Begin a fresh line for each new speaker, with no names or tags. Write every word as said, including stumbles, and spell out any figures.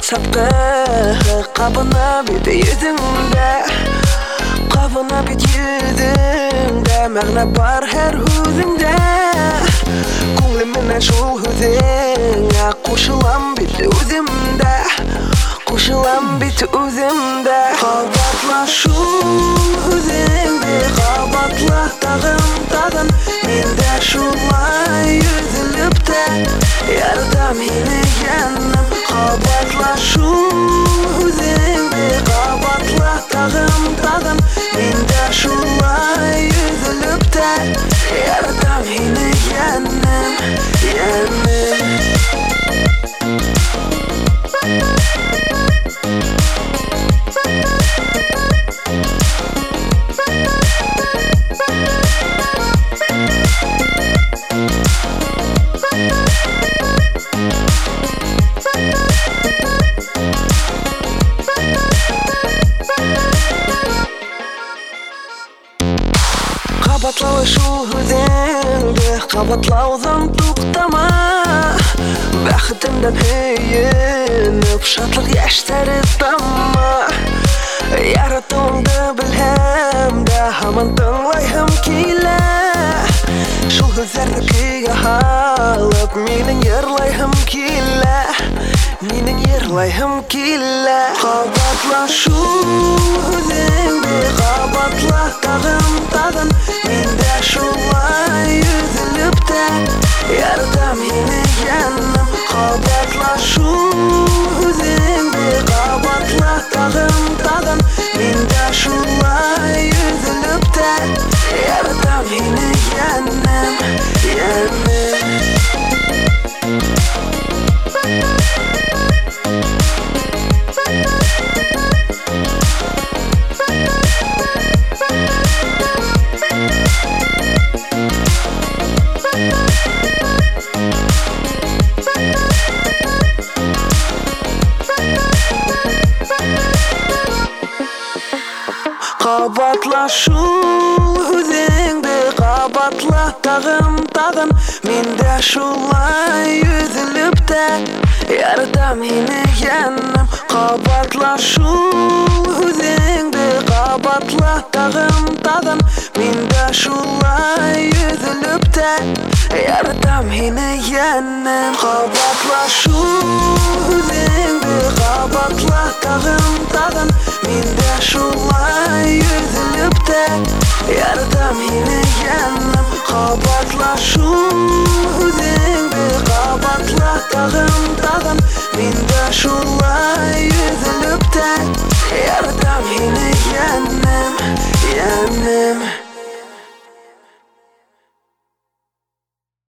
sapqı qabına bit yüzümde qabına bit yüzümde mağna var her hüzümde Ko'nglimden şol hüzüne qo'shilam bit o'zimda qo'shilam bit o'zimda qabatla şu hüzünde qabatla tag'in tag'in menda şulay yüzülüp de yaratam yine yanım qabatla şu hüzünde qabatla tag'in tag'in menda şulay yüzülüp de yaratam yine yanım yanım Qabatlava şu hüzünde qabatlaudan to'xtama Baxtimdan heyinib shodlik yoshlari damma Yaratimni bilhamda hamon tinglayim kela Shu hüzünni kuyga olib mening yig'layim kela Mening yig'layim kela Qabatla shu hüzünde qabatla tag'in tag'in menda şulay yüzülüp de yaratam yine yanım qabatla şu hüzünde qabatla tag'in tag'in menda şulay yüzülüp de yaratam yine yanım yanım Qabatla şu hüzünde qabatla tag'in tag'in menda şulay yüzülüp de yaratam yine yanım qabatla şu hüzünde qabatla tag'in tag'in menda şulay yüzülüp de yaratam yine yanım qabatla şu hüzünde qabatla tag'in tag'in menda şulay yüzülüp de yaratam yine yanım qabatla şu hüzünde qabatla tag'in tag'in menda şulay